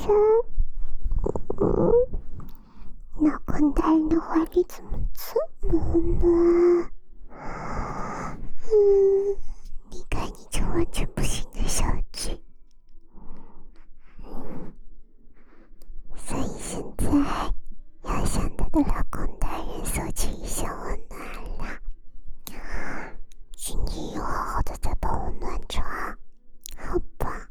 上。老公大人的怀里怎么这么暖？你看你这完全不行的小鸡。所以现在要向他的老公大人索取一些温暖啦。请你又好好的再帮我暖床，好吧？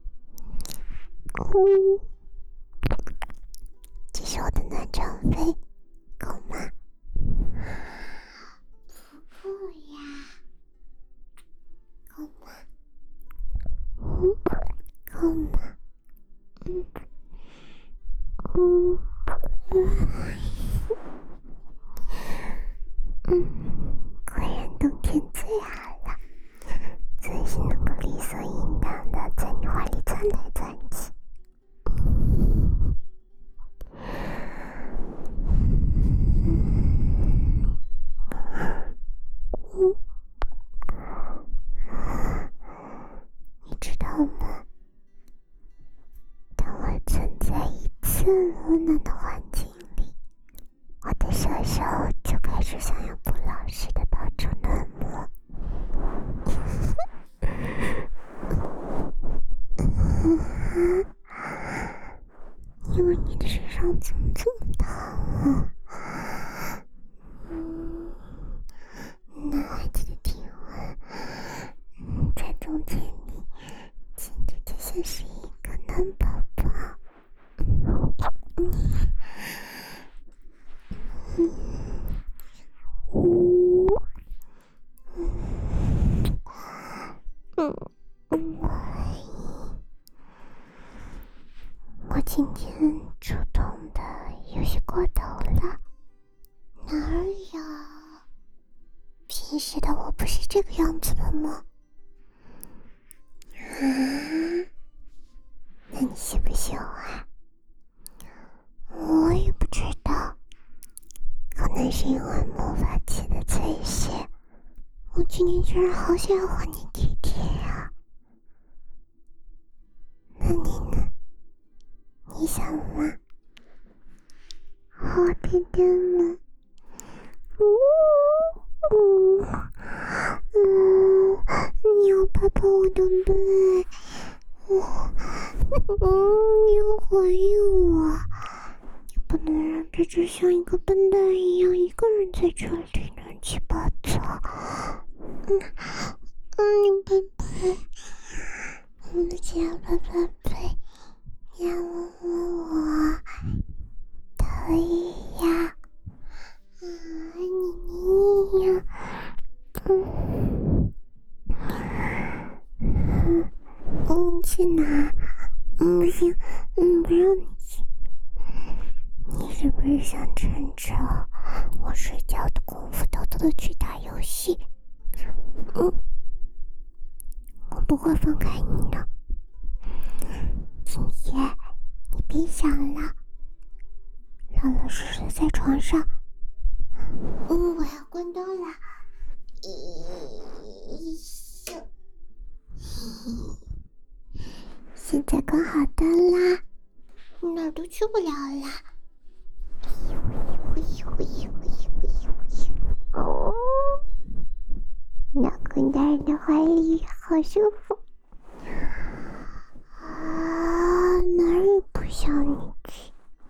这是我的暖床费，够吗？不够呀。够吗？够吗？果然冬天最好了，总是能够理所应当的在你怀里钻来钻去。你知道吗？当我存在一次温暖的环境里，我的小手就开始想要不老实的到处乱摸。因为你的身上怎么这么烫啊？男孩子的体温在中间里简直就像是一个暖宝宝。我今天主动的有些过头了，哪儿有？平时的我不是这个样子的吗？那你喜不喜欢？我也不知道，可能是因为魔法器的催血，我今天居然好想要和你体贴啊！那你呢？你想吗？好点点吗？你要抱抱我的背，你要回应我，你不能让这只像一个笨蛋一样一个人在这里乱七八糟。你贝贝，我的亲爱的贝贝，你要摸摸我，可以呀。你呀，去哪？不行，不让你去。你是不是想趁着我睡觉的功夫偷偷的去打游戏？我不会放开你的。今天你别想了，老老实实在床上。我要关灯了。现在关好灯啦，哪儿都去不了啦。老公大人的怀里好舒服啊，哪儿也不想你去。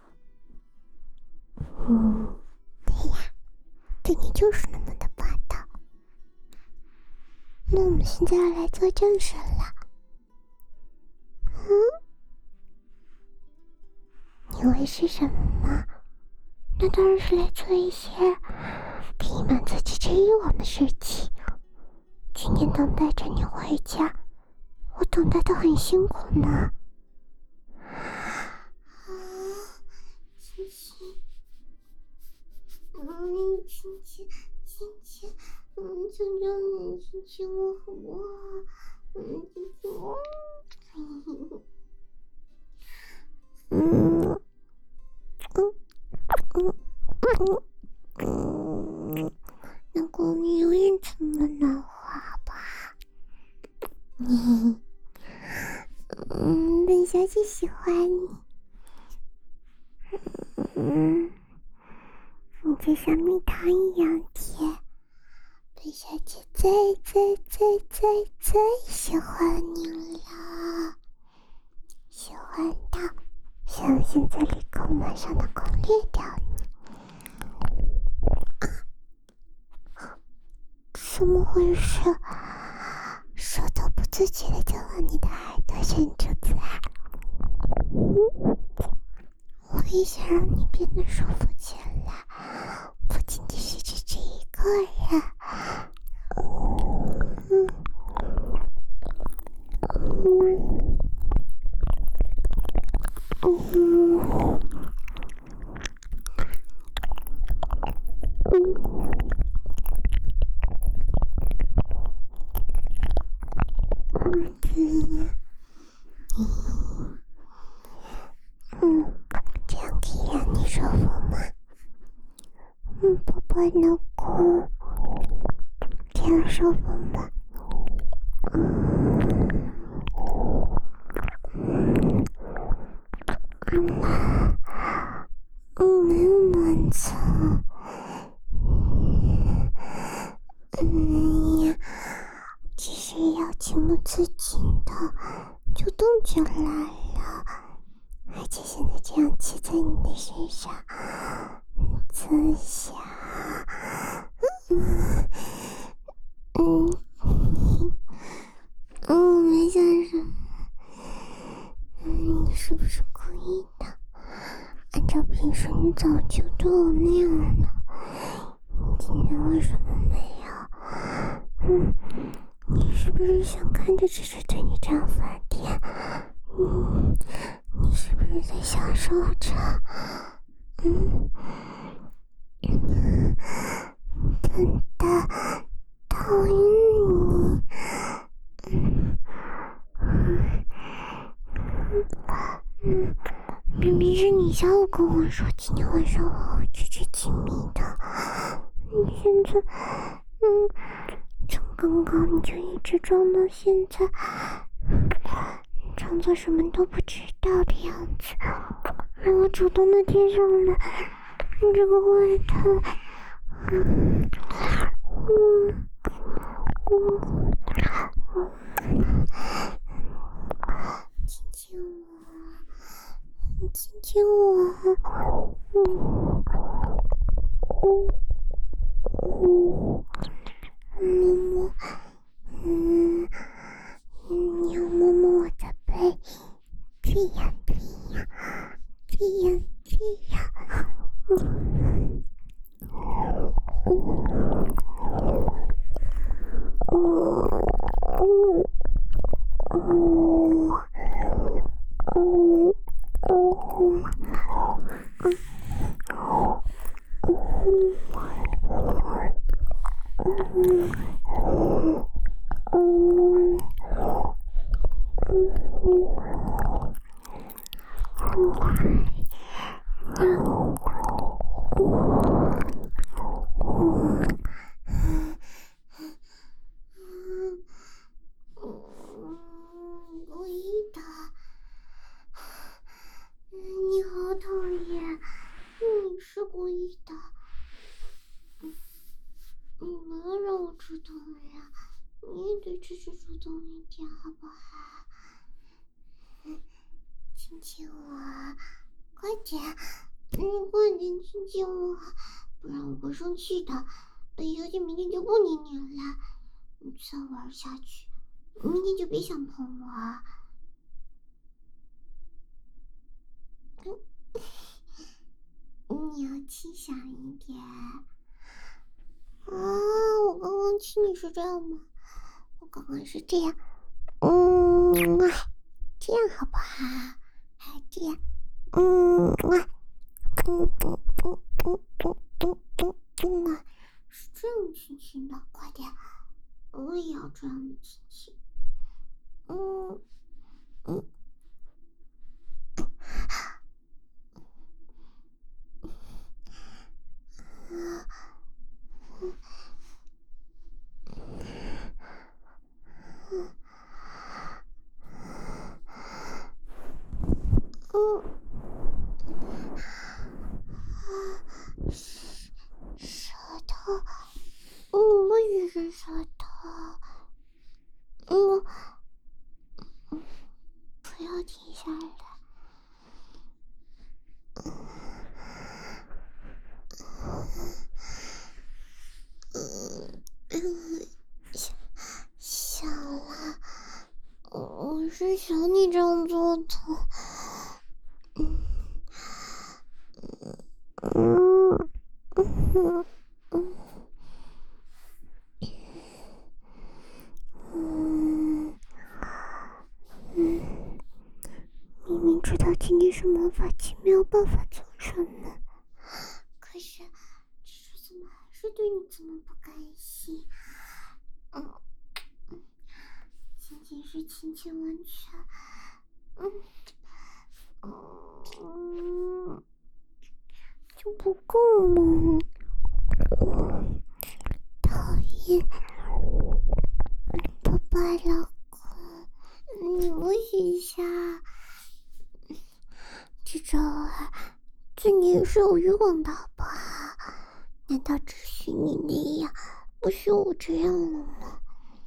对呀，对你就是那么的霸道。那我们现在要来做正事了。你以为是什么吗？那当然是来做一些可以满足汽车欲望的事情。今天等待着你回家，我等待的很辛苦呢。亲亲，亲亲，亲亲，求求你亲亲我好不好？亲亲我。老公，你永远这么暖和，好不好？本小姐喜欢你， 你就像蜜糖一样甜，本小姐最喜欢你了，喜欢到想现在立刻马上的攻略掉你。怎么回事？手都不自觉的就往你的耳朵伸出来。我也想让你变得舒服起来，不仅仅是指这一个人。这样可以让你舒服吗？宝宝老公，这样舒服吗？没有满足。呀，其实要情不自禁的就动起来了，而且现在这样骑在你的身上，自下，我没想什么，你是不是故意的？按照平时你早就对我那样了，今天为什么没有？你是不是想看着只是对你这样发癫？你是不是在享受着？真的讨厌你。明明是你下午跟我说今天晚上我会去亲密的，你现在，从刚刚你就一直装到现在，装作什么都不知道的样子，让我主动的贴上来，你这个坏蛋，亲亲我，亲亲我，摸摸，你要摸摸我的背，这样，故意的，你好讨厌，你是故意的，你没有让我主动呀，你也得只是主动一点好不好？亲亲我，快点，快点亲亲我，不然我会生气的。本小姐明天就不理你了，你再玩下去，明天就别想碰我啊！你要轻响一点啊！我刚刚亲你是这样吗？我刚刚是这样，这样好不好？还这样，是这样亲亲的，快点，我也要这样的亲亲， 说，不要停下来。想啦，我是想你这样做的。明明知道今天是魔法期，没有办法做什么，可是这次怎么还是对你这么不甘心？仅仅是亲亲完全，就不够吗？讨厌，宝宝老公，你摸一下。这招啊，对你也是有欲望的好不好？难道只许你那样，不许我这样了吗？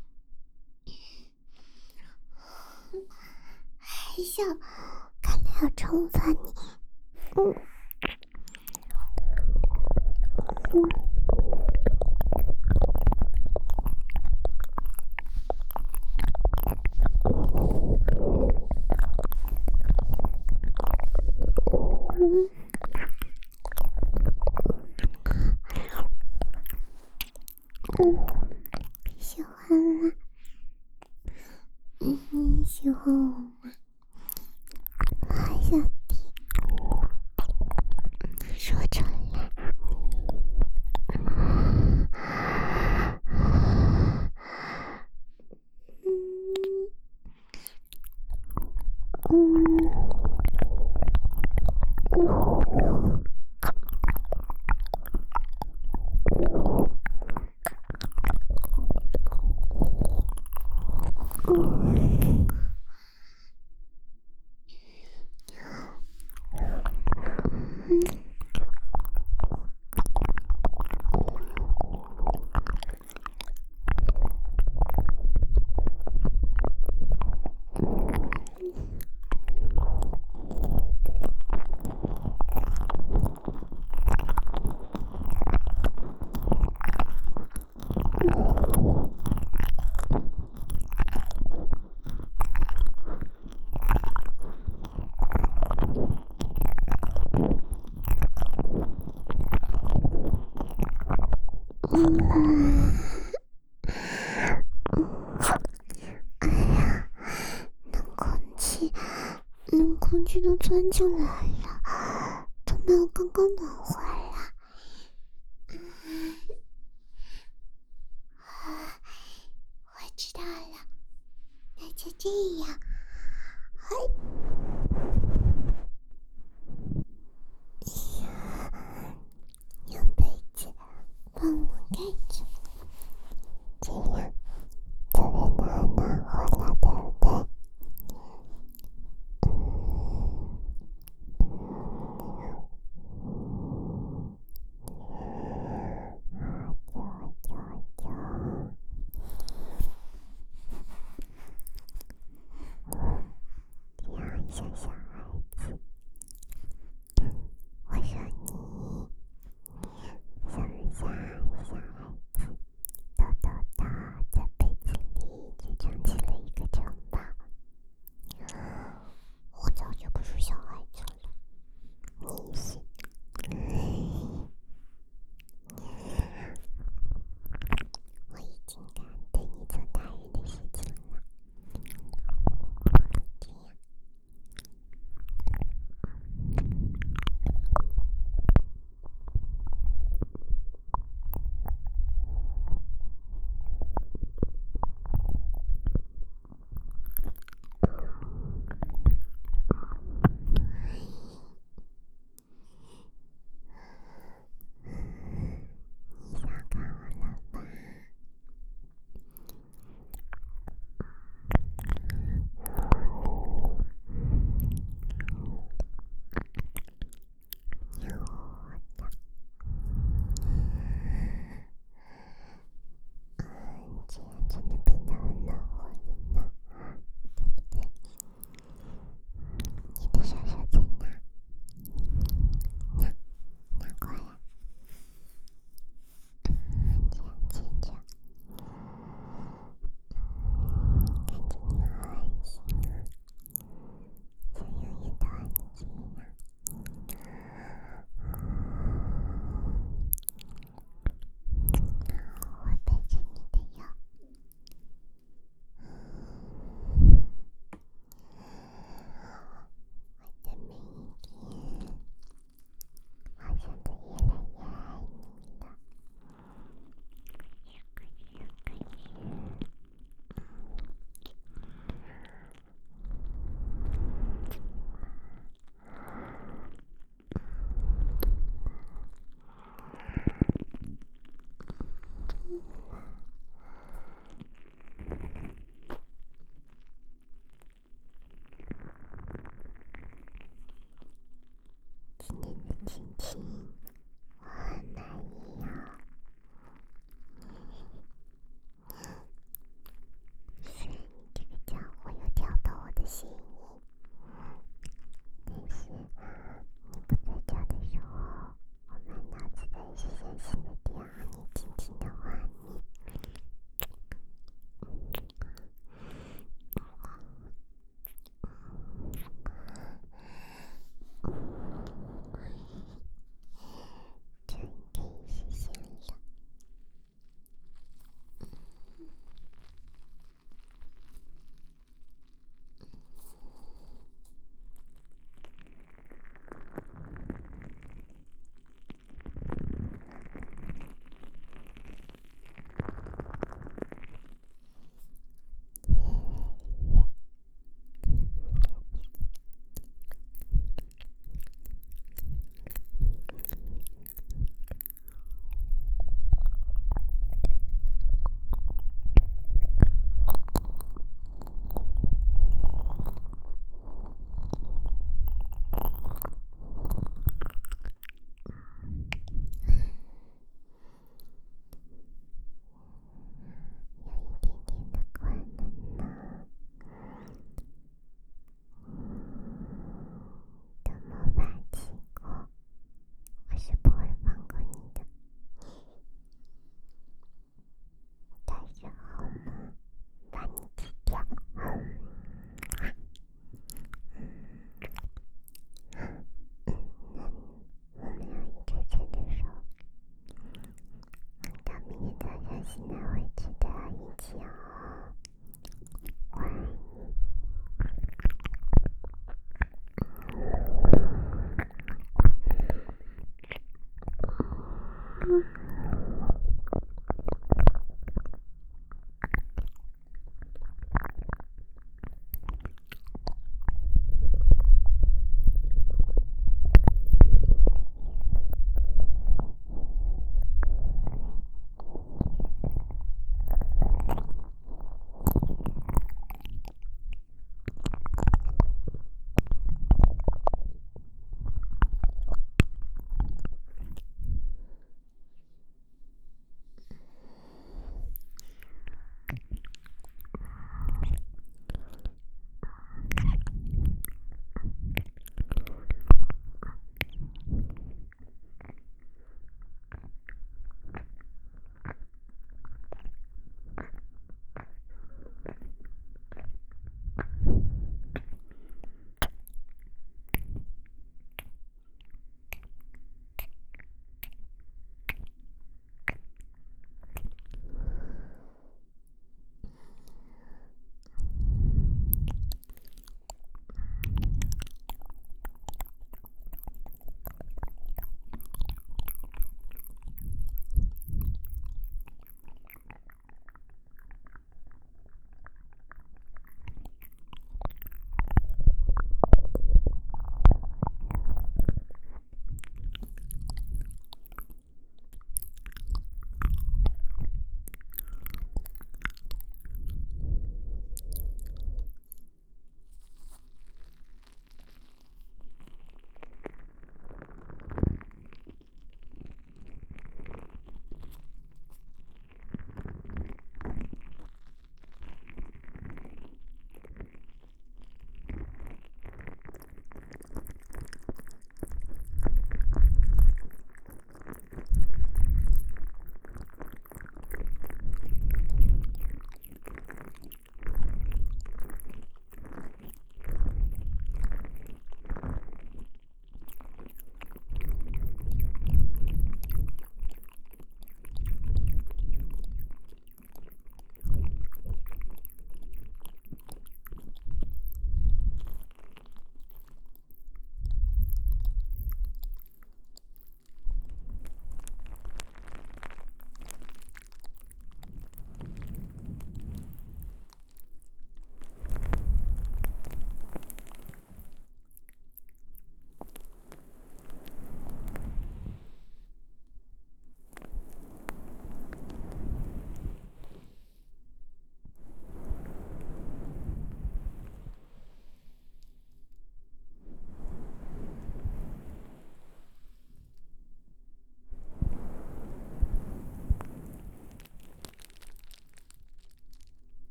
还想，看来要惩罚你。喜欢了。你喜欢我吗？我还想听，说出来。哎呀，冷空气都钻进来了，都没有刚刚暖和了。我知道了，那就这样。